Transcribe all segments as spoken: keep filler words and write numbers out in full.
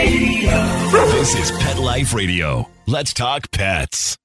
Radio. This is Pet Life Radio. Let's talk pets.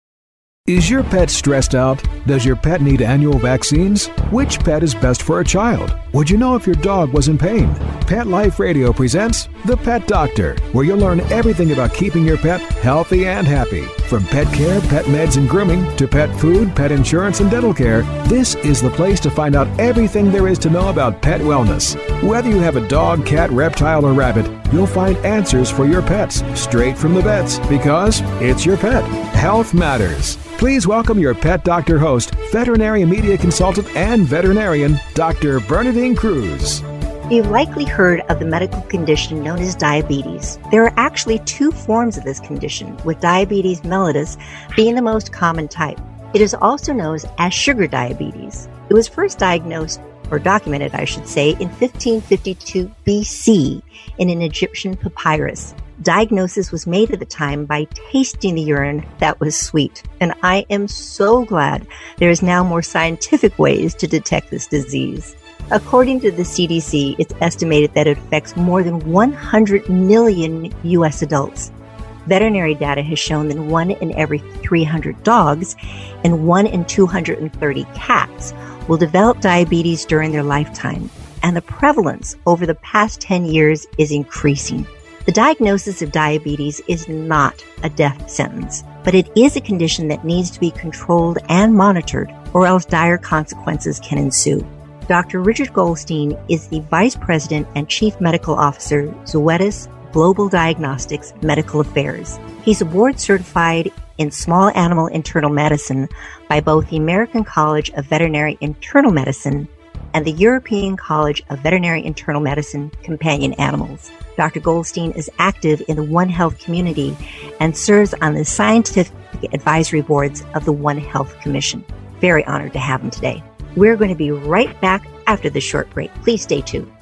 Is your pet stressed out? Does your pet need annual vaccines? Which pet is best for a child? Would you know if your dog was in pain? Pet Life Radio presents The Pet Doctor, where you'll learn everything about keeping your pet healthy and happy. From pet care, pet meds and grooming, to pet food, pet insurance, and dental care, this is the place to find out everything there is to know about pet wellness. Whether you have a dog, cat, reptile, or rabbit, you'll find answers for your pets straight from the vets, because it's your pet. Health matters. Please welcome your Pet Doctor host, veterinary media consultant and veterinarian, Doctor Bernadine Cruz. You've likely heard of the medical condition known as diabetes. There are actually two forms of this condition, with diabetes mellitus being the most common type. It is also known as sugar diabetes. It was first diagnosed, or documented, I should say, in fifteen fifty-two B C in an Egyptian papyrus. Diagnosis was made at the time by tasting the urine that was sweet. And I am so glad there is now more scientific ways to detect this disease. According to the C D C, it's estimated that it affects more than one hundred million U S adults. Veterinary data has shown that one in every three hundred dogs and one in two hundred thirty cats will develop diabetes during their lifetime. And the prevalence over the past ten years is increasing. The diagnosis of diabetes is not a death sentence, but it is a condition that needs to be controlled and monitored, or else dire consequences can ensue. Doctor Richard Goldstein is the Vice President and Chief Medical Officer, Zoetis Global Diagnostics Medical Affairs. He's a board certified in small animal internal medicine by both the American College of Veterinary Internal Medicine and the European College of Veterinary Internal Medicine Companion Animals. Doctor Goldstein is active in the One Health community and serves on the scientific advisory boards of the One Health Commission. Very honored to have him today. We're going to be right back after this short break. Please stay tuned.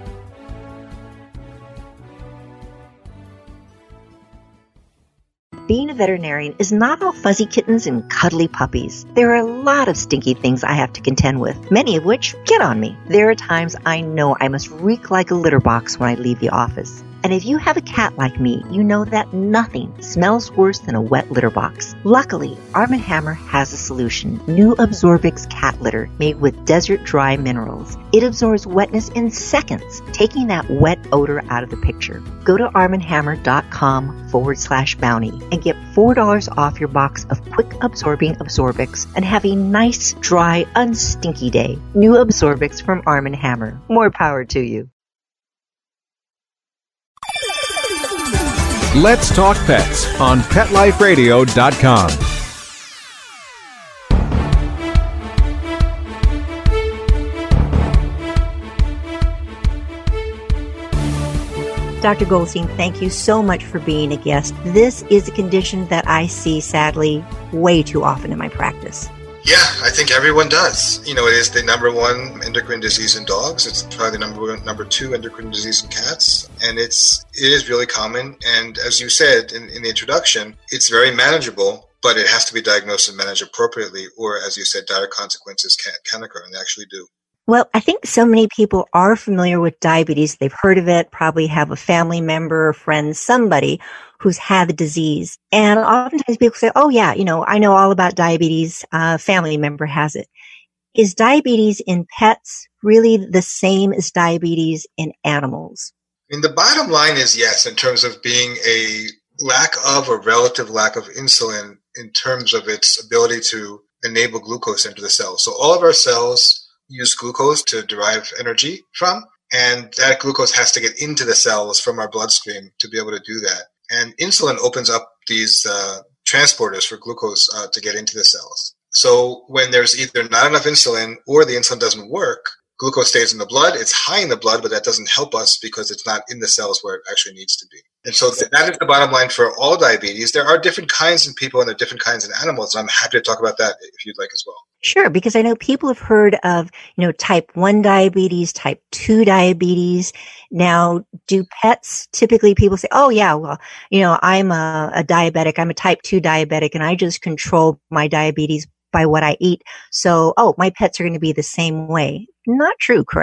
Being a veterinarian is not all fuzzy kittens and cuddly puppies. There are a lot of stinky things I have to contend with, many of which get on me. There are times I know I must reek like a litter box when I leave the office. And if you have a cat like me, you know that nothing smells worse than a wet litter box. Luckily, Arm and Hammer has a solution. New Absorbix cat litter made with desert dry minerals. It absorbs wetness in seconds, taking that wet odor out of the picture. Go to armandhammer.com forward slash bounty and get four dollars off your box of quick absorbing Absorbix and have a nice, dry, unstinky day. New Absorbix from Arm and Hammer. More power to you. Let's Talk Pets on pet life radio dot com. Doctor Goldstein, thank you so much for being a guest. This is a condition that I see, sadly, way too often in my practice. Yeah, I think everyone does. You know, it is the number one endocrine disease in dogs. It's probably the number one, number two endocrine disease in cats. And it's, it is really common. And as you said in, in the introduction, it's very manageable, but it has to be diagnosed and managed appropriately, or as you said, dire consequences can, can occur, and they actually do. Well, I think so many people are familiar with diabetes. They've heard of it, probably have a family member or friend, somebody who's had the disease. And oftentimes people say, oh yeah, you know, I know all about diabetes. A uh, family member has it. Is diabetes in pets really the same as diabetes in animals? I mean, the bottom line is yes, in terms of being a lack of or relative lack of insulin in terms of its ability to enable glucose into the cells. So all of our cells use glucose to derive energy from, and that glucose has to get into the cells from our bloodstream to be able to do that. And insulin opens up these uh, transporters for glucose uh, to get into the cells. So when there's either not enough insulin or the insulin doesn't work, glucose stays in the blood. It's high in the blood, but that doesn't help us because it's not in the cells where it actually needs to be. And so that is the bottom line for all diabetes. There are different kinds of people and there are different kinds of animals. And I'm happy to talk about that if you'd like as well. Sure, because I know people have heard of, you know, type one diabetes, type two diabetes. Now, do pets, typically people say, oh yeah, well, you know, I'm a, a diabetic, I'm a type two diabetic, and I just control my diabetes by what I eat. So, oh, my pets are going to be the same way. Not true, correct?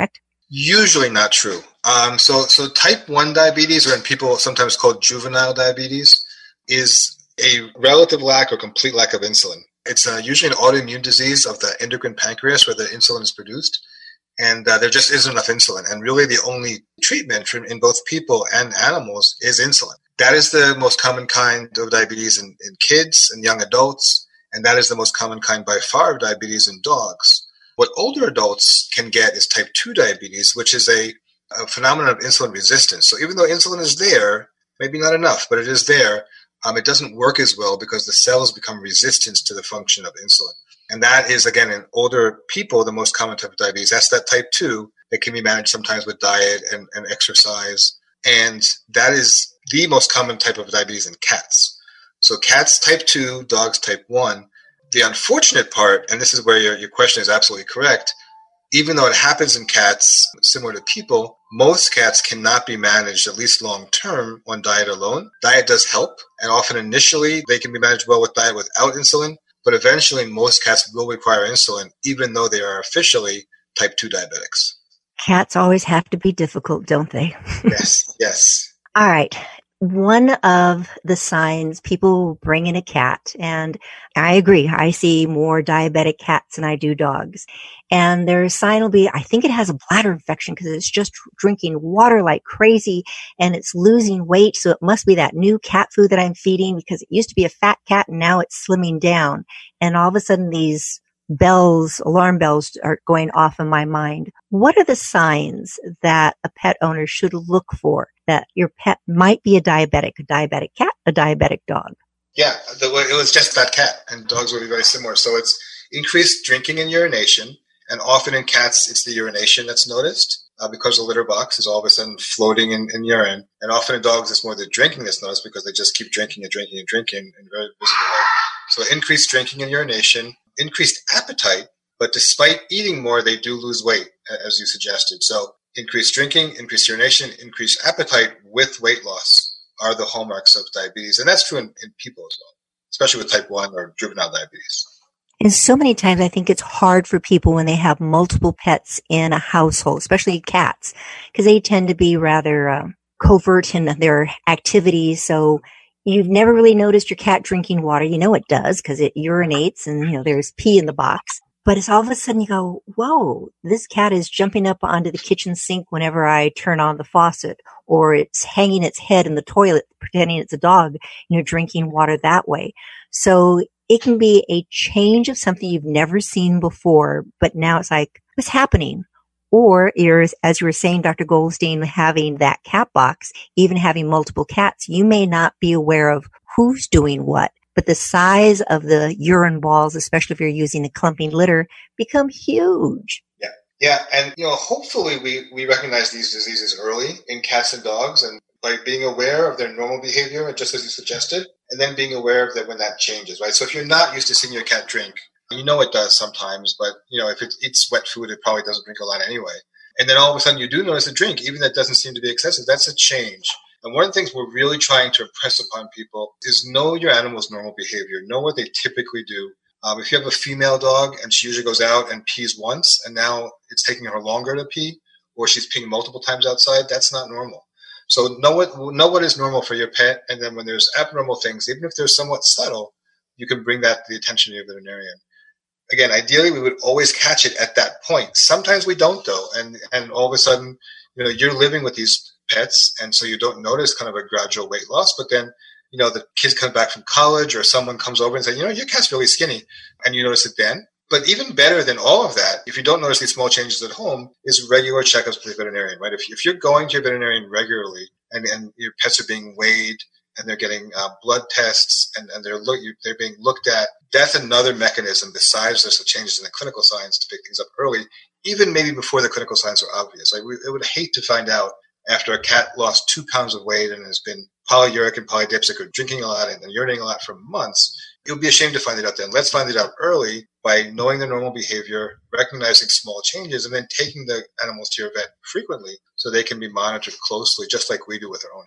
Usually not true. Um, so, so type one diabetes, or in people sometimes called juvenile diabetes, is a relative lack or complete lack of insulin. It's uh, usually an autoimmune disease of the endocrine pancreas where the insulin is produced, and uh, there just isn't enough insulin. And really the only treatment for, in both people and animals is insulin. That is the most common kind of diabetes in, in kids and young adults, and that is the most common kind by far of diabetes in dogs. What older adults can get is type two diabetes, which is a, a phenomenon of insulin resistance. So even though insulin is there, maybe not enough, but it is there, um, it doesn't work as well because the cells become resistant to the function of insulin. And that is, again, in older people, the most common type of diabetes. That's that type two that can be managed sometimes with diet and, and exercise. And that is the most common type of diabetes in cats. So cats type two, dogs type one. The unfortunate part, and this is where your, your question is absolutely correct, even though it happens in cats similar to people, most cats cannot be managed, at least long-term, on diet alone. Diet does help, and often initially they can be managed well with diet without insulin, but eventually most cats will require insulin, even though they are officially type two diabetics. Cats always have to be difficult, don't they? Yes, yes. All right. One of the signs, people bring in a cat, and I agree. I see more diabetic cats than I do dogs. And their sign will be, I think it has a bladder infection because it's just drinking water like crazy and it's losing weight. So it must be that new cat food that I'm feeding because it used to be a fat cat and now it's slimming down. And all of a sudden these bells, alarm bells are going off in my mind. What are the signs that a pet owner should look for that your pet might be a diabetic, a diabetic cat, a diabetic dog? Yeah, the, it was just that cat, and dogs would be very similar. So it's increased drinking and urination, and often in cats, it's the urination that's noticed uh, because the litter box is all of a sudden floating in, in urine. And often in dogs, it's more the drinking that's noticed because they just keep drinking and drinking and drinking in very visible way. So increased drinking and urination, increased appetite, but despite eating more, they do lose weight, as you suggested. So increased drinking, increased urination, increased appetite with weight loss are the hallmarks of diabetes. And that's true in, in people as well, especially with type one or juvenile diabetes. And so many times I think it's hard for people when they have multiple pets in a household, especially cats, because they tend to be rather uh, covert in their activities. So you've never really noticed your cat drinking water. You know it does because it urinates and, you know, there's pee in the box. But it's all of a sudden you go, whoa, this cat is jumping up onto the kitchen sink whenever I turn on the faucet, or it's hanging its head in the toilet pretending it's a dog, you know, drinking water that way. So it can be a change of something you've never seen before, but now it's like, what's happening? Or you're, as you were saying, Doctor Goldstein, having that cat box, even having multiple cats, you may not be aware of who's doing what, but the size of the urine balls, especially if you're using a clumping litter, become huge. Yeah. Yeah. And, you know, hopefully we, we recognize these diseases early in cats and dogs, and by being aware of their normal behavior, just as you suggested, and then being aware of that when that changes, right? So if you're not used to seeing your cat drink, you know it does sometimes, but, you know, if it eats wet food, it probably doesn't drink a lot anyway. And then all of a sudden you do notice a drink, even that doesn't seem to be excessive. That's a change. And one of the things we're really trying to impress upon people is know your animal's normal behavior. Know what they typically do. Um, if you have a female dog and she usually goes out and pees once and now it's taking her longer to pee, or she's peeing multiple times outside, that's not normal. So know what, know what is normal for your pet. And then when there's abnormal things, even if they're somewhat subtle, you can bring that to the attention of your veterinarian. Again, ideally, we would always catch it at that point. Sometimes we don't, though. And, and all of a sudden, you know, you're living with these pets, and so you don't notice kind of a gradual weight loss. But then, you know, the kids come back from college or someone comes over and say, you know, your cat's really skinny, and you notice it then. But even better than all of that, if you don't notice these small changes at home, is regular checkups with your veterinarian, right? If, if you're going to your veterinarian regularly and, and your pets are being weighed and they're getting uh, blood tests and, and they're look, they're being looked at, that's another mechanism besides just the changes in the clinical signs to pick things up early, even maybe before the clinical signs are obvious. Like we, I would hate to find out after a cat lost two pounds of weight and has been polyuric and polydipsic or drinking a lot and, and urinating a lot for months. It would be a shame to find it out then. Let's find it out early by knowing their normal behavior, recognizing small changes, and then taking the animals to your vet frequently so they can be monitored closely, just like we do with our own health.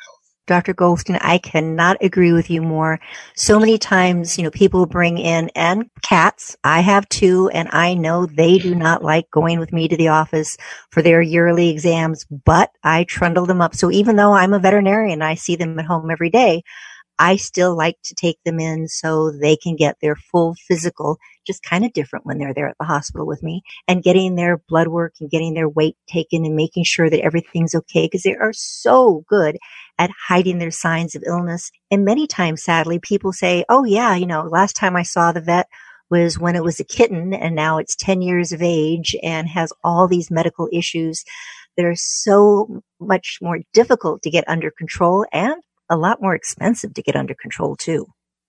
Doctor Goldstein, I cannot agree with you more. So many times, you know, people bring in, and cats, I have two, and I know they do not like going with me to the office for their yearly exams, but I trundle them up. So even though I'm a veterinarian, I see them at home every day, I still like to take them in so they can get their full physical, just kind of different when they're there at the hospital with me, and getting their blood work and getting their weight taken and making sure that everything's okay, because they are so good at hiding their signs of illness. And many times, sadly, people say, oh yeah, you know, last time I saw the vet was when it was a kitten, and now it's ten years of age and has all these medical issues that are so much more difficult to get under control and a lot more expensive to get under control too.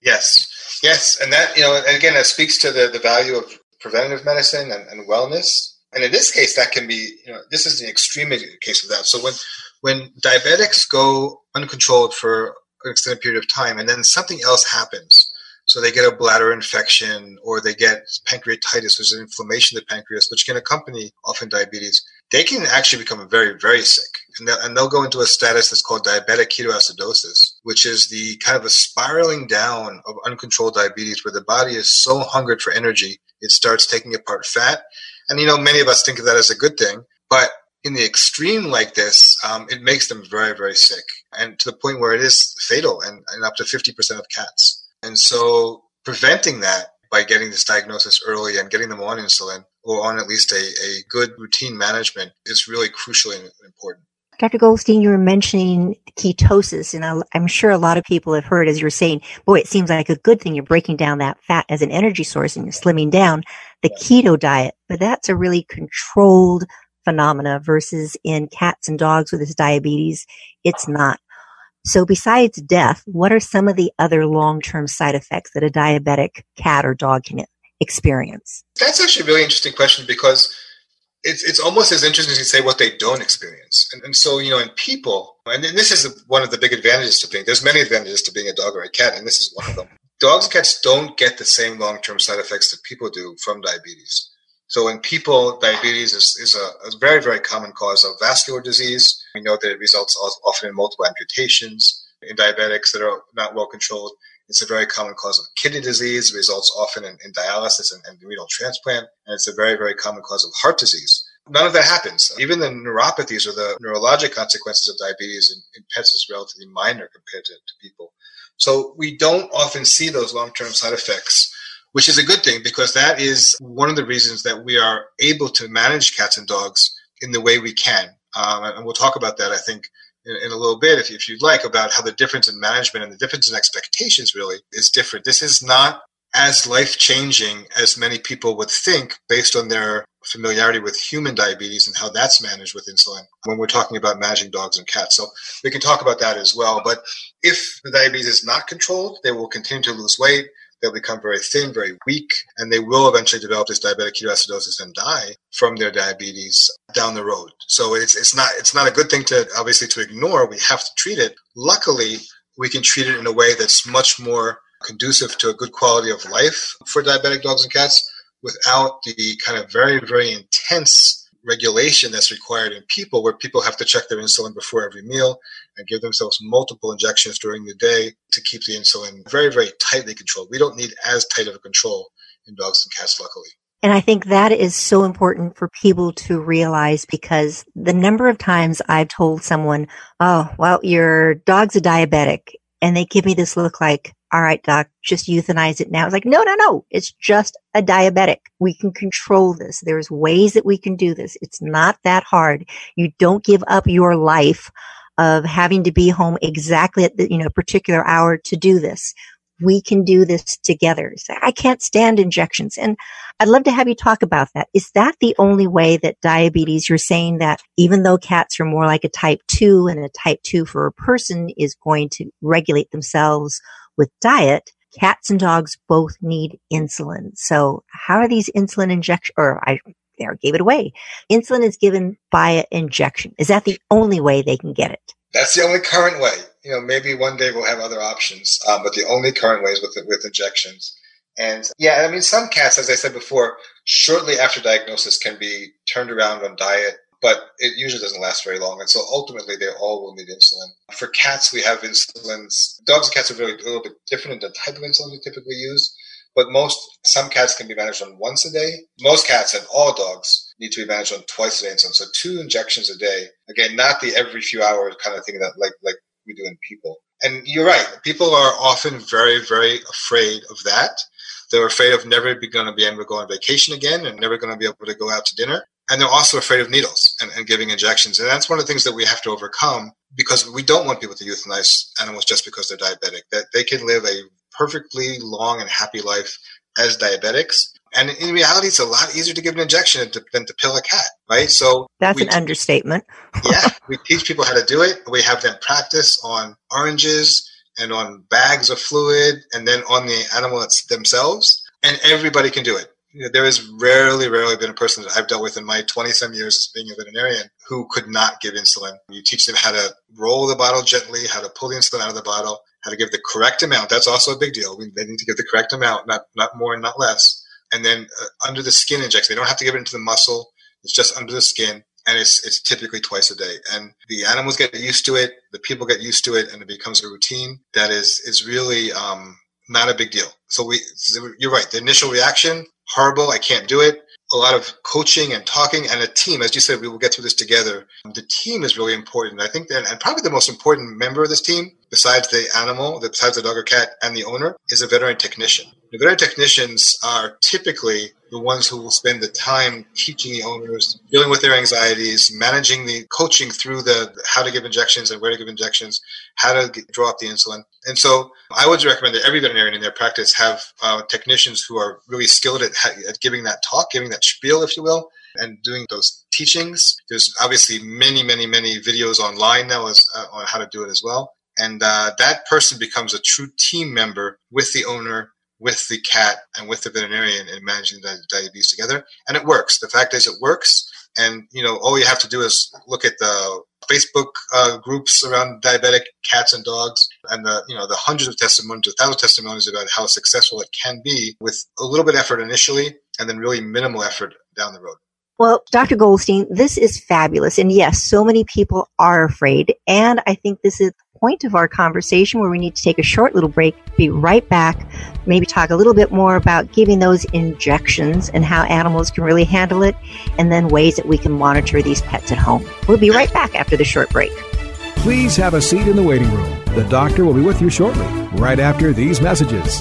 Yes, yes. And that, you know, and again, that speaks to the, the value of preventative medicine and, and wellness. And in this case, that can be, you know, this is the extreme case of that. So when, when diabetics go uncontrolled for an extended period of time and then something else happens, so they get a bladder infection or they get pancreatitis, which is an inflammation of the pancreas, which can accompany often diabetes, they can actually become very, very sick. And they'll, and they'll go into a status that's called diabetic ketoacidosis, which is the kind of a spiraling down of uncontrolled diabetes where the body is so hungered for energy, it starts taking apart fat. And, you know, many of us think of that as a good thing, but in the extreme like this, um, it makes them very, very sick, and to the point where it is fatal, and, and up to fifty percent of cats. And so preventing that by getting this diagnosis early and getting them on insulin or on at least a, a good routine management is really crucially important. Doctor Goldstein, you were mentioning ketosis, and I'm sure a lot of people have heard, as you're saying, boy, it seems like a good thing. You're breaking down that fat as an energy source and you're slimming down the keto diet, but that's a really controlled phenomena versus in cats and dogs with this diabetes, it's not. So besides death, what are some of the other long-term side effects that a diabetic cat or dog can experience? That's actually a really interesting question, because it's it's almost as interesting to say what they don't experience. And, and so, you know, in people, and this is one of the big advantages to being, there's many advantages to being a dog or a cat, and this is one of them. Dogs and cats don't get the same long-term side effects that people do from diabetes. So in people, diabetes is, is a, a very, very common cause of vascular disease. We know that it results often in multiple amputations. In diabetics that are not well controlled, it's a very common cause of kidney disease. It results often in, in dialysis and, and renal transplant. And it's a very, very common cause of heart disease. None of that happens. Even the neuropathies or the neurologic consequences of diabetes in, in pets is relatively minor compared to, to people. So we don't often see those long-term side effects, which is a good thing, because that is one of the reasons that we are able to manage cats and dogs in the way we can. Um, and we'll talk about that, I think, in, in a little bit, if, if you'd like, about how the difference in management and the difference in expectations really is different. This is not as life-changing as many people would think based on their familiarity with human diabetes and how that's managed with insulin when we're talking about managing dogs and cats. So we can talk about that as well. But if the diabetes is not controlled, they will continue to lose weight. They'll become very thin, very weak, and they will eventually develop this diabetic ketoacidosis and die from their diabetes down the road. So it's it's not it's not a good thing to obviously to ignore. We have to treat it. Luckily, we can treat it in a way that's much more conducive to a good quality of life for diabetic dogs and cats without the kind of very, very intense regulation that's required in people, where people have to check their insulin before every meal and give themselves multiple injections during the day to keep the insulin very, very tightly controlled. We don't need as tight of a control in dogs and cats, luckily. And I think that is so important for people to realize, because the number of times I've told someone, oh, well, your dog's a diabetic, and they give me this look like, all right, doc, just euthanize it now. It's like, no, no, no. It's just a diabetic. We can control this. There's ways that we can do this. It's not that hard. You don't give up your life of having to be home exactly at the, you know, particular hour to do this. We can do this together. So I can't stand injections. And I'd love to have you talk about that. Is that the only way that diabetes, you're saying that even though cats are more like a type two, and a type two for a person is going to regulate themselves with diet, cats and dogs both need insulin. So how are these insulin injections, or I there gave it away. Insulin is given via injection. Is that the only way they can get it? That's the only current way. You know, maybe one day we'll have other options, um, but the only current way is with with injections. And yeah, I mean, some cats, as I said before, shortly after diagnosis can be turned around on diet. but it usually doesn't last very long. And so ultimately, they all will need insulin. For cats, we have insulins. Dogs and cats are really a little bit different in the type of insulin we typically use. But most, some cats can be managed on once a day. Most cats and all dogs need to be managed on twice a day insulin. So two injections a day. Again, not the every few hours kind of thing that like like we do in people. And you're right. People are often very, very afraid of that. They're afraid of never be going to be able to go on vacation again and never going to be able to go out to dinner. And they're also afraid of needles and, and giving injections. And that's one of the things that we have to overcome, because we don't want people to euthanize animals just because they're diabetic. That they can live a perfectly long and happy life as diabetics. And in reality, it's a lot easier to give an injection than to pill a cat, right? So that's an understatement. Yeah, we teach people how to do it. We have them practice on oranges and on bags of fluid and then on the animal themselves. And everybody can do it. You know, there has rarely, rarely been a person that I've dealt with in my twenty-some years as being a veterinarian who could not give insulin. You teach them how to roll the bottle gently, how to pull the insulin out of the bottle, how to give the correct amount. That's also a big deal. We, they need to give the correct amount, not not more and not less. And then uh, under the skin injection, they don't have to give it into the muscle. It's just under the skin. And it's it's typically twice a day. And the animals get used to it. The people get used to it. And it becomes a routine that is, is really um, not a big deal. So we, so you're right. The initial reaction, horrible. I can't do it. A lot of coaching and talking and a team. As you said, we will get through this together. The team is really important. I think that, and probably the most important member of this team, besides the animal, besides the dog or cat and the owner, is a veterinary technician. The veterinary technicians are typically the ones who will spend the time teaching the owners, dealing with their anxieties, managing the coaching through the how to give injections and where to give injections, how to get, draw up the insulin. And so I would recommend that every veterinarian in their practice have uh, technicians who are really skilled at, at giving that talk, giving that spiel, if you will, and doing those teachings. There's obviously many, many, many videos online now as, uh, on how to do it as well. And uh, that person becomes a true team member with the owner, with the cat, and with the veterinarian in managing the diabetes together. And it works. The fact is it works. And, you know, all you have to do is look at the Facebook uh, groups around diabetic cats and dogs and the, you know, the hundreds of testimonies, the thousands of testimonies about how successful it can be with a little bit of effort initially and then really minimal effort down the road. Well, Doctor Goldstein, this is fabulous. And yes, so many people are afraid. And I think this is the point of our conversation where we need to take a short little break, be right back, maybe talk a little bit more about giving those injections and how animals can really handle it, and then ways that we can monitor these pets at home. We'll be right back after the short break. Please have a seat in the waiting room. The doctor will be with you shortly, right after these messages.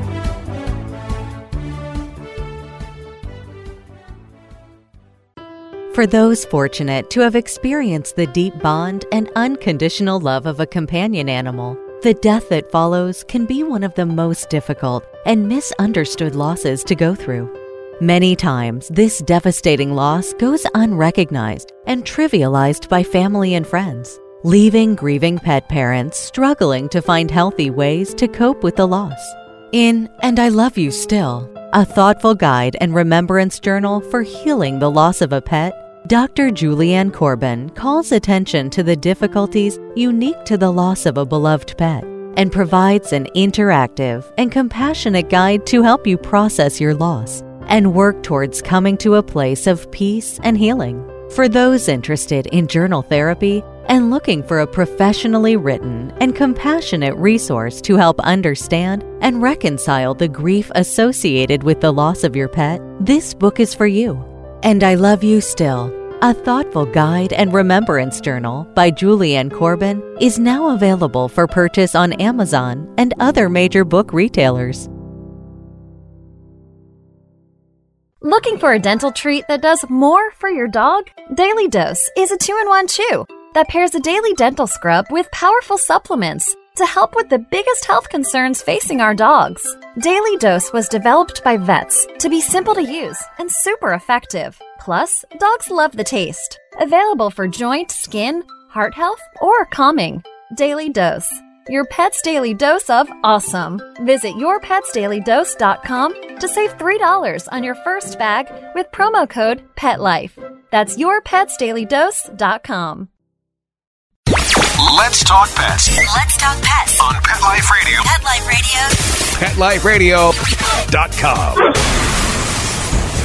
For those fortunate to have experienced the deep bond and unconditional love of a companion animal, the death that follows can be one of the most difficult and misunderstood losses to go through. Many times, this devastating loss goes unrecognized and trivialized by family and friends, leaving grieving pet parents struggling to find healthy ways to cope with the loss. In And I Love You Still, a thoughtful guide and remembrance journal for healing the loss of a pet, Doctor Julianne Corbin calls attention to the difficulties unique to the loss of a beloved pet and provides an interactive and compassionate guide to help you process your loss and work towards coming to a place of peace and healing. For those interested in journal therapy and looking for a professionally written and compassionate resource to help understand and reconcile the grief associated with the loss of your pet, this book is for you. And I Love You Still, a thoughtful guide and remembrance journal by Julianne Corbin, is now available for purchase on Amazon and other major book retailers. Looking for a dental treat that does more for your dog? Daily Dose is a two-in-one chew that pairs a daily dental scrub with powerful supplements to help with the biggest health concerns facing our dogs. Daily Dose was developed by vets to be simple to use and super effective. Plus, dogs love the taste. Available for joint, skin, heart health, or calming. Daily Dose. Your pet's daily dose of awesome. Visit your pets daily dose dot com to save three dollars on your first bag with promo code PETLIFE. That's your pets daily dose dot com. Let's talk pets. Let's talk pets On Pet Life Radio. Pet Life Radio. Pet Life Radio dot com.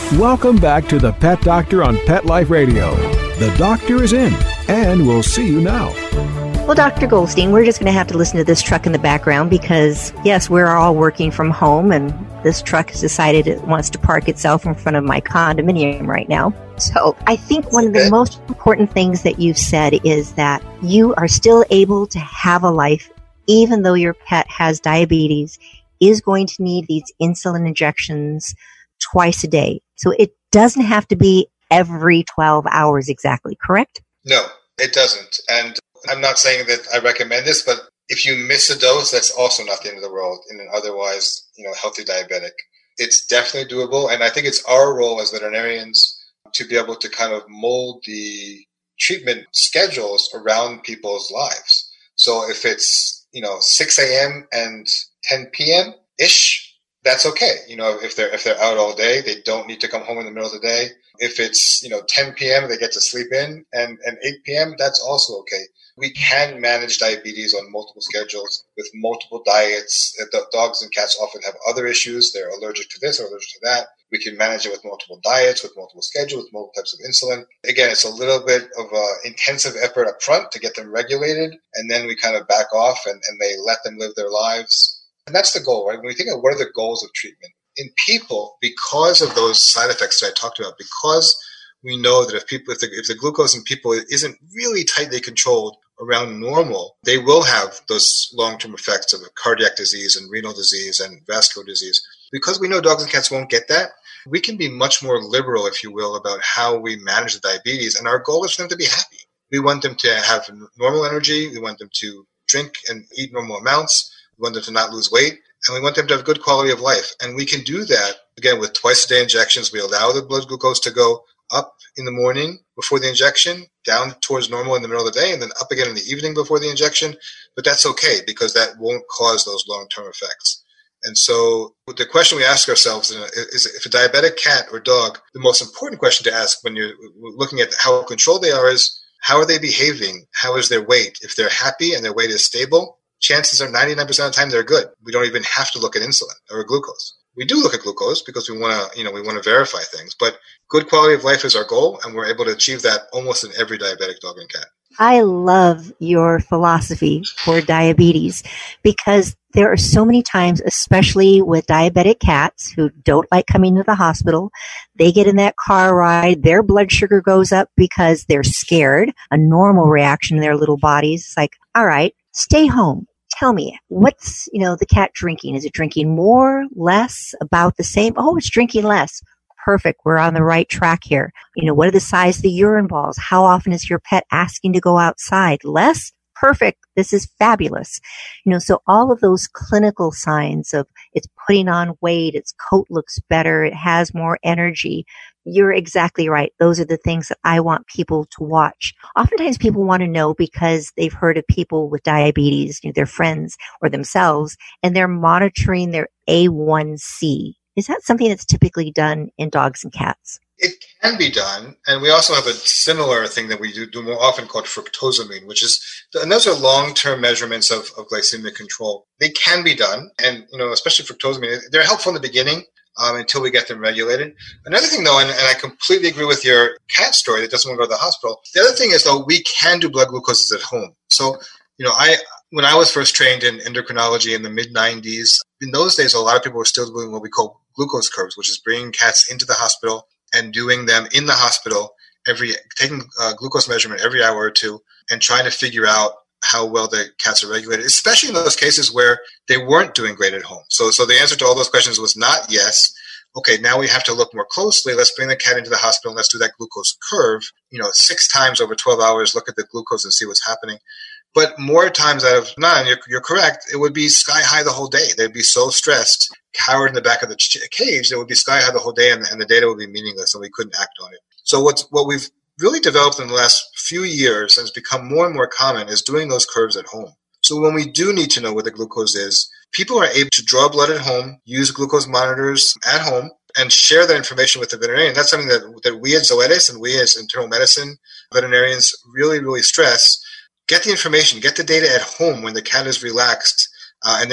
Welcome back to the Pet Doctor on Pet Life Radio. The doctor is in, and we'll see you now. Well, Doctor Goldstein, we're just going to have to listen to this truck in the background because, yes, we're all working from home, and this truck has decided it wants to park itself in front of my condominium right now. So I think one of the most important things that you've said is that you are still able to have a life even though your pet has diabetes, is going to need these insulin injections twice a day. So it doesn't have to be every twelve hours exactly, correct? No, it doesn't. And I'm not saying that I recommend this, but if you miss a dose, that's also not the end of the world in an otherwise, you know, healthy diabetic. It's definitely doable. And I think it's our role as veterinarians to be able to kind of mold the treatment schedules around people's lives. So if it's, you know, six a.m. and ten p.m. ish, that's okay. You know, if they're, if they're out all day, they don't need to come home in the middle of the day. If it's, you know, ten p.m., they get to sleep in, and, and eight p.m., that's also okay. We can manage diabetes on multiple schedules with multiple diets. The dogs and cats often have other issues. They're allergic to this or allergic to that. We can manage it with multiple diets, with multiple schedules, with multiple types of insulin. Again, it's a little bit of an intensive effort up front to get them regulated, and then we kind of back off and, and they let them live their lives. And that's the goal, right? When we think of what are the goals of treatment, in people, because of those side effects that I talked about, because we know that if people, if the, if the glucose in people isn't really tightly controlled around normal, they will have those long-term effects of cardiac disease and renal disease and vascular disease. Because we know dogs and cats won't get that, we can be much more liberal, if you will, about how we manage the diabetes. And our goal is for them to be happy. We want them to have normal energy. We want them to drink and eat normal amounts. We want them to not lose weight. And we want them to have good quality of life. And we can do that, again, with twice-a-day injections. We allow the blood glucose to go up in the morning before the injection, down towards normal in the middle of the day, and then up again in the evening before the injection. But that's okay because that won't cause those long-term effects. And so the question we ask ourselves is, if a diabetic cat or dog, the most important question to ask when you're looking at how controlled they are is, how are they behaving? How is their weight? If they're happy and their weight is stable, chances are ninety-nine percent of the time they're good. We don't even have to look at insulin or glucose. We do look at glucose because we want to, you know, we want to verify things. But good quality of life is our goal, and we're able to achieve that almost in every diabetic dog and cat. I love your philosophy for diabetes because there are so many times, especially with diabetic cats who don't like coming to the hospital, they get in that car ride, their blood sugar goes up because they're scared, a normal reaction in their little bodies. It's like, all right, stay home. Tell me, what's, you know, the cat drinking? Is it drinking more, less, about the same? Oh, it's drinking less. Perfect. We're on the right track here. You know, what are the size of the urine balls? How often is your pet asking to go outside? Less? Perfect. This is fabulous. You know, so all of those clinical signs of it's putting on weight, its coat looks better, it has more energy. You're exactly right. Those are the things that I want people to watch. Oftentimes people want to know because they've heard of people with diabetes, you know, their friends or themselves, and they're monitoring their A one C. Is that something that's typically done in dogs and cats? It can be done. And we also have a similar thing that we do, do more often called fructosamine, which is, and those are long-term measurements of, of glycemic control. They can be done. And, you know, especially fructosamine, they're helpful in the beginning um, until we get them regulated. Another thing, though, and, and I completely agree with your cat story that doesn't want to go to the hospital. The other thing is, though, we can do blood glucoses at home. So, you know, I, when I was first trained in endocrinology in the mid nineties, in those days, a lot of people were still doing what we call glucose curves, which is bringing cats into the hospital and doing them in the hospital, every taking uh, glucose measurement every hour or two and trying to figure out how well the cats are regulated, especially in those cases where they weren't doing great at home. So, so the answer to all those questions was not yes. Okay, now we have to look more closely. Let's bring the cat into the hospital and let's do that glucose curve, you know, six times over twelve hours, look at the glucose and see what's happening. But more times out of nine, you're, you're correct, it would be sky high the whole day. They'd be so stressed, cowered in the back of the ch- cage, it would be sky high the whole day, and, and the data would be meaningless, and we couldn't act on it. So what's, what we've really developed in the last few years, and has become more and more common, is doing those curves at home. So when we do need to know what the glucose is, people are able to draw blood at home, use glucose monitors at home, and share that information with the veterinarian. That's something that, that we at Zoetis and we as internal medicine veterinarians really, really stress. Get the information, get the data at home when the cat is relaxed, uh, and then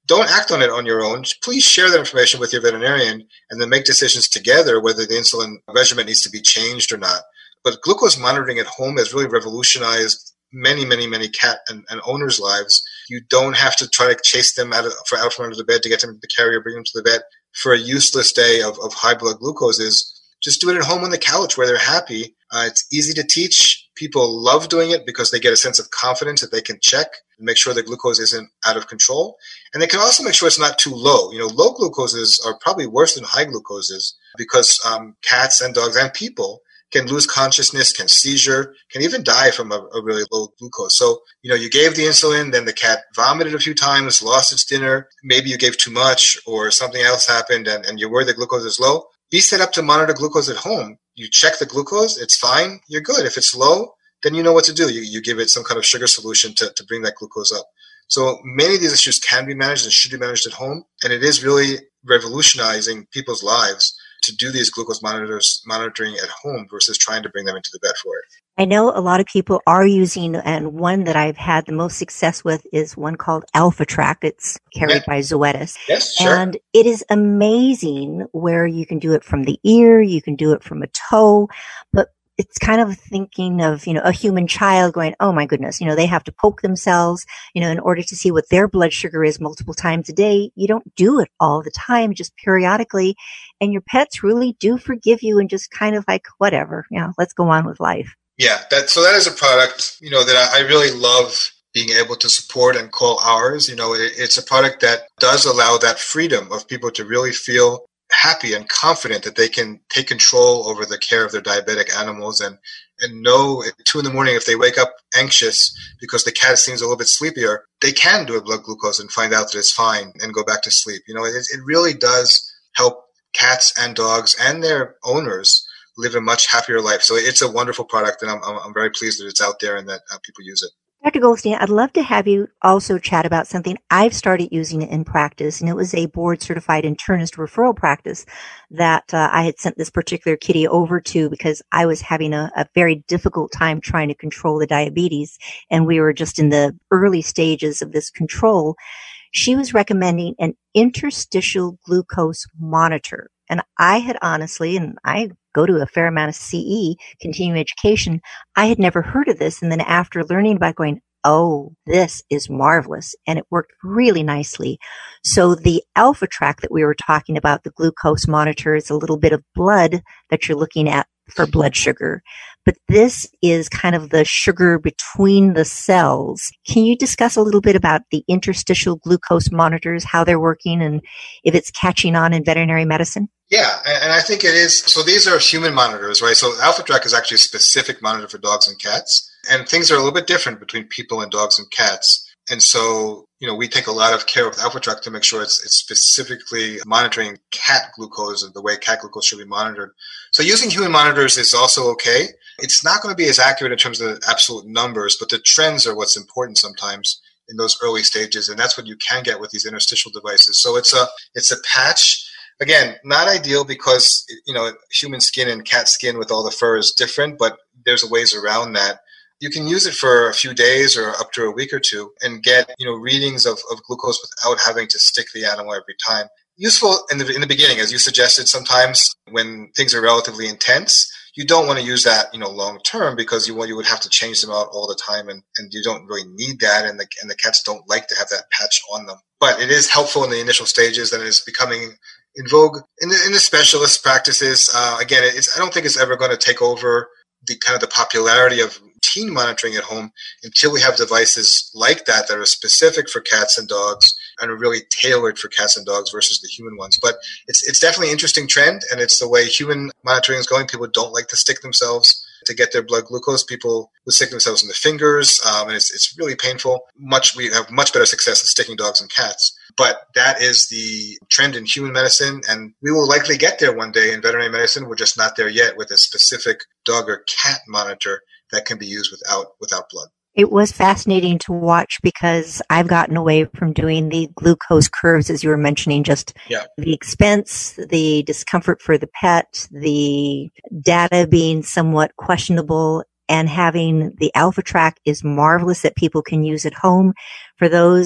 don't act on it on your own. Please share that information with your veterinarian and then make decisions together whether the insulin regimen needs to be changed or not. But glucose monitoring at home has really revolutionized many, many, many cat and, and owners' lives. You don't have to try to chase them out, of, for, out from under the bed to get them to the carrier, bring them to the vet for a useless day of, of high blood glucoses. Just do it at home on the couch where they're happy. Uh, it's easy to teach. People love doing it because they get a sense of confidence that they can check and make sure the glucose isn't out of control. And they can also make sure it's not too low. You know, low glucoses are probably worse than high glucoses because um, cats and dogs and people can lose consciousness, can seizure, can even die from a, a really low glucose. So, you know, you gave the insulin, then the cat vomited a few times, lost its dinner. Maybe you gave too much or something else happened and, and you're worried the glucose is low. Be set up to monitor glucose at home. You check the glucose, it's fine, you're good. If it's low, then you know what to do. You, you give it some kind of sugar solution to, to bring that glucose up. So many of these issues can be managed and should be managed at home. And it is really revolutionizing people's lives to do these glucose monitors monitoring at home versus trying to bring them into the vet for it. I know a lot of people are using, and one that I've had the most success with is one called AlphaTrack. It's carried Yeah. by Zoetis. Yes, sure. And it is amazing where you can do it from the ear, you can do it from a toe, but it's kind of thinking of, you know, a human child going, oh my goodness, you know, they have to poke themselves, you know, in order to see what their blood sugar is multiple times a day. You don't do it all the time, just periodically. And your pets really do forgive you and just kind of like, whatever, you know, let's go on with life. Yeah, that so that is a product, you know, that I, I really love being able to support and call ours. You know, it, it's a product that does allow that freedom of people to really feel happy and confident that they can take control over the care of their diabetic animals and, and know at two in the morning if they wake up anxious because the cat seems a little bit sleepier, they can do a blood glucose and find out that it's fine and go back to sleep. You know, it, it really does help cats and dogs and their owners live a much happier life. So it's a wonderful product, and I'm, I'm very pleased that it's out there and that uh, people use it. Doctor Goldstein, I'd love to have you also chat about something I've started using in practice, and it was a board-certified internist referral practice that uh, I had sent this particular kitty over to because I was having a, a very difficult time trying to control the diabetes, and we were just in the early stages of this control. She was recommending an interstitial glucose monitor. And I had honestly, and I go to a fair amount of C E, continuing education, I had never heard of this. And then after learning about it, going, oh, this is marvelous. And it worked really nicely. So the AlphaTrack that we were talking about, the glucose monitor, is a little bit of blood that you're looking at for blood sugar. But this is kind of the sugar between the cells. Can you discuss a little bit about the interstitial glucose monitors, how they're working, and if it's catching on in veterinary medicine? Yeah, and I think it is. So these are human monitors, right? So AlphaTrack is actually a specific monitor for dogs and cats. And things are a little bit different between people and dogs and cats. And so, you know, we take a lot of care with AlphaTrack to make sure it's, it's specifically monitoring cat glucose and the way cat glucose should be monitored. So using human monitors is also okay. It's not going to be as accurate in terms of the absolute numbers, but the trends are what's important sometimes in those early stages. And that's what you can get with these interstitial devices. So it's a, it's a patch. Again, not ideal because, you know, human skin and cat skin with all the fur is different, but there's ways around that. You can use it for a few days or up to a week or two and get, you know, readings of, of glucose without having to stick the animal every time. Useful in the in the beginning, as you suggested, sometimes when things are relatively intense, you don't want to use that, you know, long term because you want you would have to change them out all the time, and, and you don't really need that, and the and the cats don't like to have that patch on them. But it is helpful in the initial stages, and it is becoming in vogue in the, in the specialist practices. Uh, again, it's I don't think it's ever going to take over the kind of the popularity of routine monitoring at home until we have devices like that that are specific for cats and dogs and are really tailored for cats and dogs versus the human ones. But it's it's definitely an interesting trend, and it's the way human monitoring is going. People don't like to stick themselves to get their blood glucose. People will stick themselves in the fingers, um, and it's it's really painful. Much we have much better success in sticking dogs and cats. But that is the trend in human medicine, and we will likely get there one day in veterinary medicine. We're just not there yet with a specific dog or cat monitor that can be used without without blood. It was fascinating to watch because I've gotten away from doing the glucose curves, as you were mentioning, just yeah. the expense, the discomfort for the pet, the data being somewhat questionable, and having the AlphaTrack is marvelous that people can use at home. For those that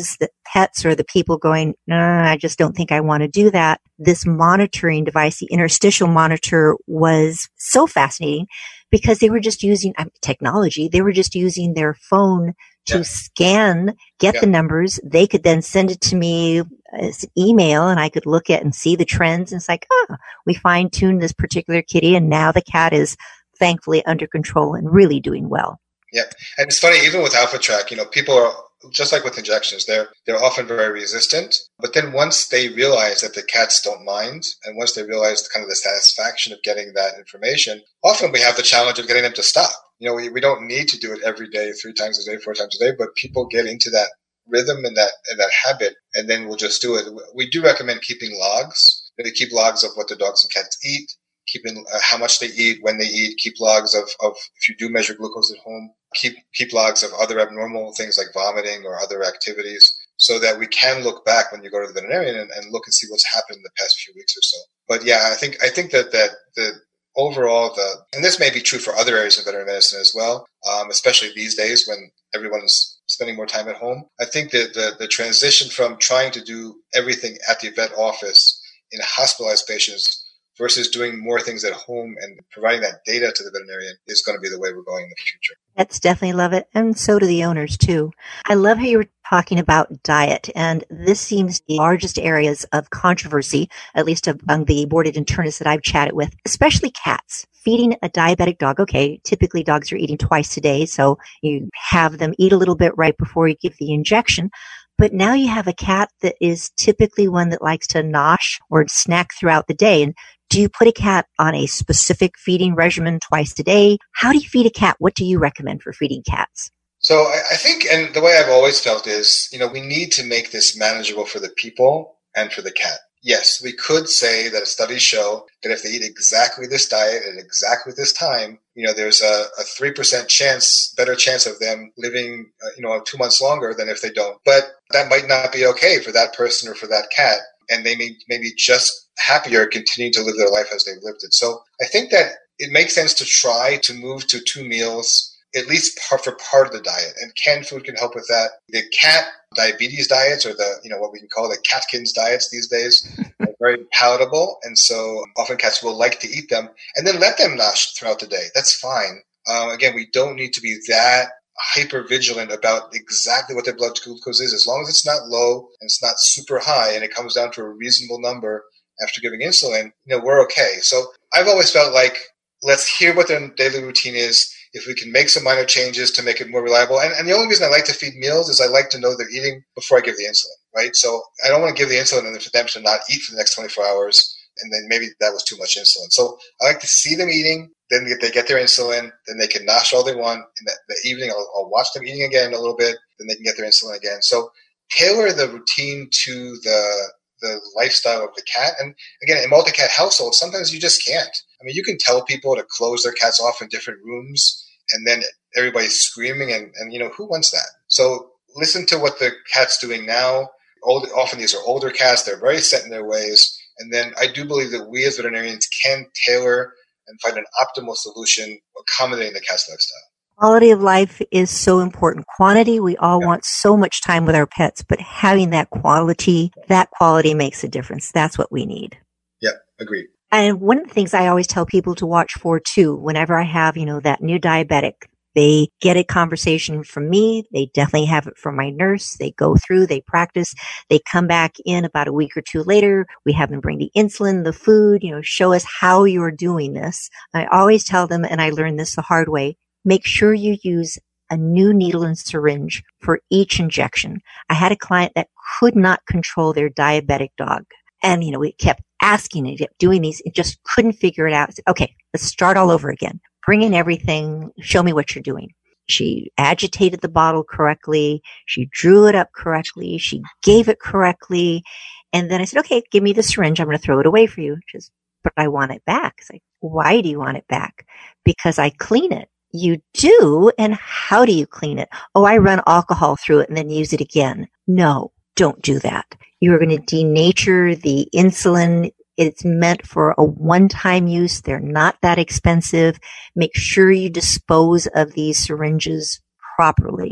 pets or the people going, no, I just don't think I want to do that. This monitoring device, the interstitial monitor, was so fascinating because they were just using um, technology. They were just using their phone to yeah. scan, get yeah. the numbers. They could then send it to me as an email and I could look at and see the trends. And it's like, oh, we fine tuned this particular kitty and now the cat is thankfully under control and really doing well. Yeah. And it's funny, even with AlphaTrack, you know, people are just like with injections, they're they're often very resistant. But then once they realize that the cats don't mind, and once they realize the kind of the satisfaction of getting that information, often we have the challenge of getting them to stop. You know, we, we don't need to do it every day, three times a day, four times a day, but people get into that rhythm and that and that habit, and then we'll just do it. We do recommend keeping logs. They keep logs of what the dogs and cats eat, keeping uh, how much they eat, when they eat, keep logs of, of if you do measure glucose at home, keep keep logs of other abnormal things like vomiting or other activities so that we can look back when you go to the veterinarian and, and look and see what's happened in the past few weeks or so. But yeah, I think I think that, that the overall, the and this may be true for other areas of veterinary medicine as well, um, especially these days when everyone's spending more time at home. I think that the, the transition from trying to do everything at the vet office in hospitalized patients versus doing more things at home and providing that data to the veterinarian is going to be the way we're going in the future. Pets definitely love it, and so do the owners too. I love how you were talking about diet, and this seems the largest areas of controversy, at least among the boarded internists that I've chatted with, especially cats. Feeding a diabetic dog, okay, typically dogs are eating twice a day, so you have them eat a little bit right before you give the injection. But now you have a cat that is typically one that likes to nosh or snack throughout the day. And do you put a cat on a specific feeding regimen twice a day? How do you feed a cat? What do you recommend for feeding cats? So I, I think, and the way I've always felt is, you know, we need to make this manageable for the people and for the cat. Yes, we could say that studies show that if they eat exactly this diet at exactly this time, you know, there's a, a three percent chance, better chance of them living, uh, you know, two months longer than if they don't. But that might not be okay for that person or for that cat. And they may, may be just happier continuing to live their life as they've lived it. So I think that it makes sense to try to move to two meals, at least part, for part of the diet. And canned food can help with that. The cat diabetes diets, or the, you know, what we can call the Catkins diets these days, are very palatable. And so often cats will like to eat them and then let them nosh throughout the day. That's fine. Um, again, we don't need to be that hyper vigilant about exactly what their blood glucose is. As long as it's not low and it's not super high and it comes down to a reasonable number after giving insulin, you know, we're okay. So I've always felt like, let's hear what their daily routine is. If we can make some minor changes to make it more reliable. And, and the only reason I like to feed meals is I like to know they're eating before I give the insulin, right? So I don't want to give the insulin and for them to not eat for the next twenty-four hours. And then maybe that was too much insulin. So I like to see them eating, then they get their insulin, then they can nosh all they want. In the, the evening, I'll, I'll watch them eating again a little bit, then they can get their insulin again. So tailor the routine to the the lifestyle of the cat. And again, in multi-cat households, sometimes you just can't. I mean, you can tell people to close their cats off in different rooms, and then everybody's screaming, and, and you know, who wants that? So listen to what the cat's doing now. Old, often these are older cats. They're very set in their ways. And then I do believe that we as veterinarians can tailor and find an optimal solution accommodating the cat's lifestyle. Quality of life is so important. Quantity, we all Yeah. want so much time with our pets, but having that quality, that quality makes a difference. That's what we need. Yeah, agreed. And one of the things I always tell people to watch for too, whenever I have, you know, that new diabetic, they get a conversation from me. They definitely have it from my nurse. They go through, they practice, they come back in about a week or two later. We have them bring the insulin, the food, you know, show us how you're doing this. I always tell them, and I learned this the hard way, make sure you use a new needle and syringe for each injection. I had a client that could not control their diabetic dog. And, you know, we kept asking it, kept doing these, it just couldn't figure it out. I said, okay, let's start all over again. Bring in everything. Show me what you're doing. She agitated the bottle correctly. She drew it up correctly. She gave it correctly. And then I said, okay, give me the syringe. I'm going to throw it away for you. She says, but I want it back. It's like, why do you want it back? Because I clean it. You do? And how do you clean it? Oh, I run alcohol through it and then use it again. No, don't do that. You are going to denature the insulin. It's meant for a one-time use. They're not that expensive. Make sure you dispose of these syringes properly.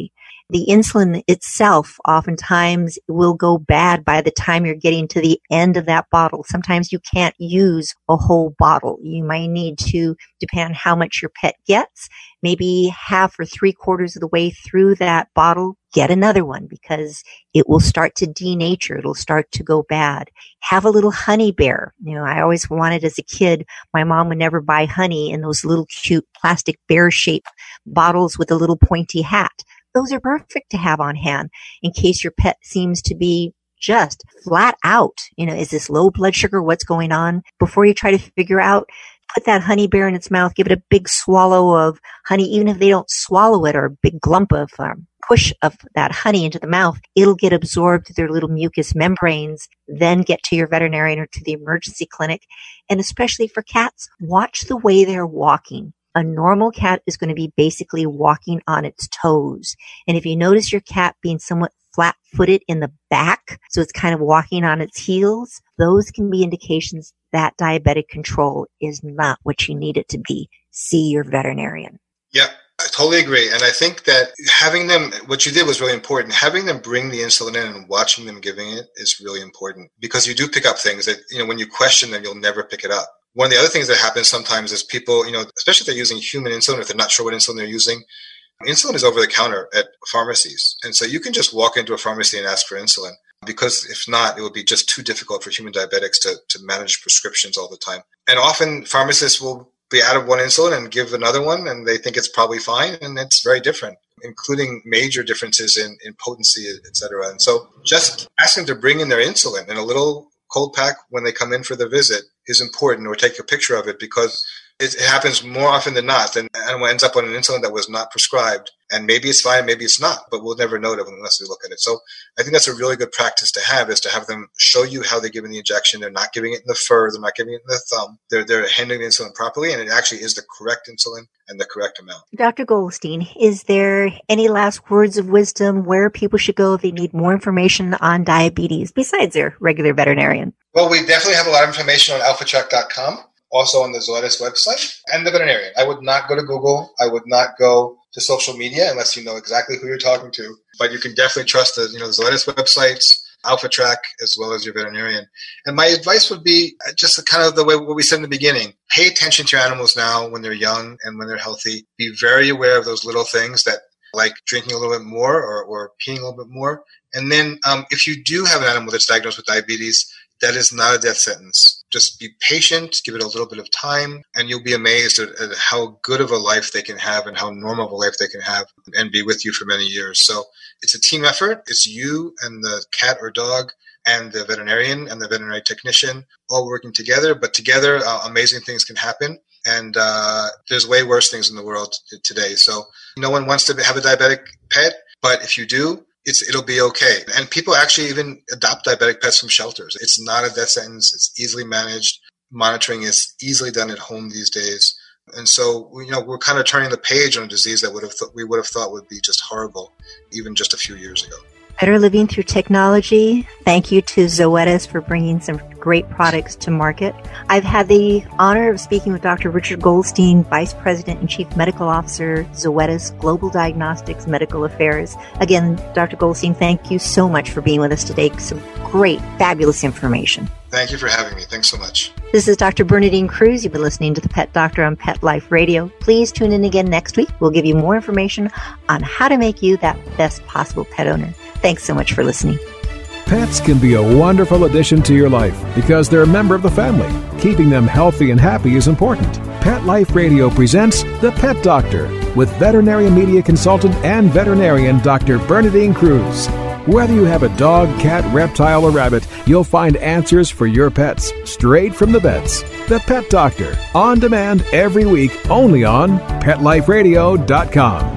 The insulin itself oftentimes will go bad by the time you're getting to the end of that bottle. Sometimes you can't use a whole bottle. You might need to, depend on how much your pet gets, maybe half or three quarters of the way through that bottle, get another one because it will start to denature. It'll start to go bad. Have a little honey bear. You know, I always wanted as a kid, my mom would never buy honey in those little cute plastic bear-shaped bottles with a little pointy hat. Those are perfect to have on hand in case your pet seems to be just flat out. You know, is this low blood sugar? What's going on? Before you try to figure out, put that honey bear in its mouth, give it a big swallow of honey. Even if they don't swallow it or a big glump of um, push of that honey into the mouth, it'll get absorbed through their little mucous membranes, then get to your veterinarian or to the emergency clinic. And especially for cats, watch the way they're walking. A normal cat is going to be basically walking on its toes. And if you notice your cat being somewhat flat-footed in the back, so it's kind of walking on its heels, those can be indications that diabetic control is not what you need it to be. See your veterinarian. Yeah, I totally agree. And I think that having them, what you did was really important. Having them bring the insulin in and watching them giving it is really important because you do pick up things that, you know, when you question them, you'll never pick it up. One of the other things that happens sometimes is people, you know, especially if they're using human insulin, if they're not sure what insulin they're using, insulin is over the counter at pharmacies. And so you can just walk into a pharmacy and ask for insulin because if not, it would be just too difficult for human diabetics to, to manage prescriptions all the time. And often pharmacists will be out of one insulin and give another one and they think it's probably fine. And it's very different, including major differences in, in potency, et cetera. And so just asking them to bring in their insulin in a little cold pack when they come in for the visit is important, or take a picture of it because it, it happens more often than not. Then animal ends up on an insulin that was not prescribed, and maybe it's fine, maybe it's not, but we'll never know it unless we look at it. So I think that's a really good practice to have, is to have them show you how they're giving the injection. They're not giving it in the fur, they're not giving it in the thumb. They're they're handling the insulin properly, and it actually is the correct insulin and the correct amount. Doctor Goldstein, is there any last words of wisdom where people should go if they need more information on diabetes besides their regular veterinarian? Well, we definitely have a lot of information on alpha track dot com, also on the Zoetis website, and the veterinarian. I would not go to Google. I would not go to social media unless you know exactly who you're talking to. But you can definitely trust the, you know, the Zoetis websites, AlphaTrack, as well as your veterinarian. And my advice would be just kind of the way what we said in the beginning. Pay attention to your animals now when they're young and when they're healthy. Be very aware of those little things that, like drinking a little bit more or, or peeing a little bit more. And then um, if you do have an animal that's diagnosed with diabetes, that is not a death sentence. Just be patient, give it a little bit of time, and you'll be amazed at, at how good of a life they can have and how normal of a life they can have and be with you for many years. So it's a team effort. It's you and the cat or dog and the veterinarian and the veterinary technician all working together. But together, uh, amazing things can happen. And uh, there's way worse things in the world t- today. So no one wants to have a diabetic pet, but if you do, It's, it'll be okay. And people actually even adopt diabetic pets from shelters. It's not a death sentence. It's easily managed. Monitoring is easily done at home these days. And so, you know, we're kind of turning the page on a disease that would have th- we would have thought would be just horrible even just a few years ago. Better living through technology. Thank you to Zoetis for bringing some great products to market. I've had the honor of speaking with Doctor Richard Goldstein, Vice President and Chief Medical Officer, Zoetis Global Diagnostics Medical Affairs. Again, Doctor Goldstein, thank you so much for being with us today. Some great, fabulous information. Thank you for having me. Thanks so much. This is Doctor Bernadine Cruz. You've been listening to The Pet Doctor on Pet Life Radio. Please tune in again next week. We'll give you more information on how to make you that best possible pet owner. Thanks so much for listening. Pets can be a wonderful addition to your life because they're a member of the family. Keeping them healthy and happy is important. Pet Life Radio presents The Pet Doctor with veterinary media consultant and veterinarian Doctor Bernadine Cruz. Whether you have a dog, cat, reptile, or rabbit, you'll find answers for your pets straight from the vets. The Pet Doctor, on demand every week, only on pet life radio dot com.